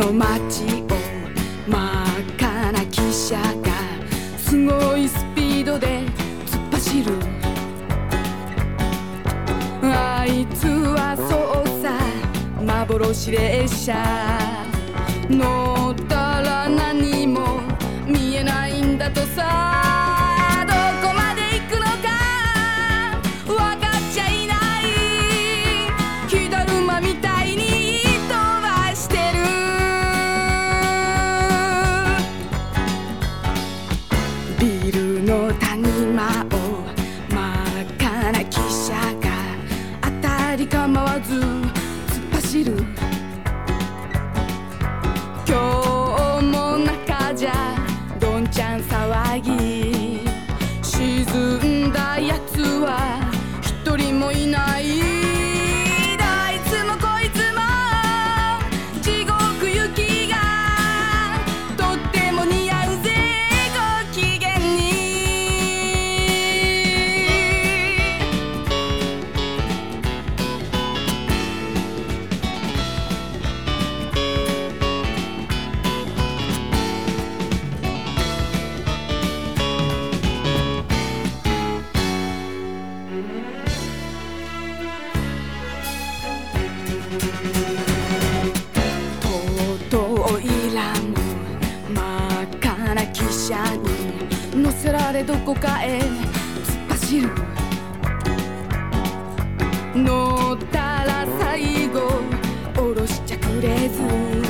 の街を真っ赤な汽車がすごいスピードで突っ走る。あいつはそうさ幻列車、乗ったら何も見えないんだとさ。どこまで行くのか分かっちゃいない、火だるまみたいに飛ばしてる。ビルの谷間を真っ赤な汽車が当たり構わず突っ走る。今日も中じゃどんちゃん騒ぎ、沈んだやつは一人もいない。どいつもこいつも地獄行きがとっても似合うぜご機嫌に。遠いラも真っ赤な汽車に乗せられどこかへ突っ走る。乗ったら最後降ろしちゃくれず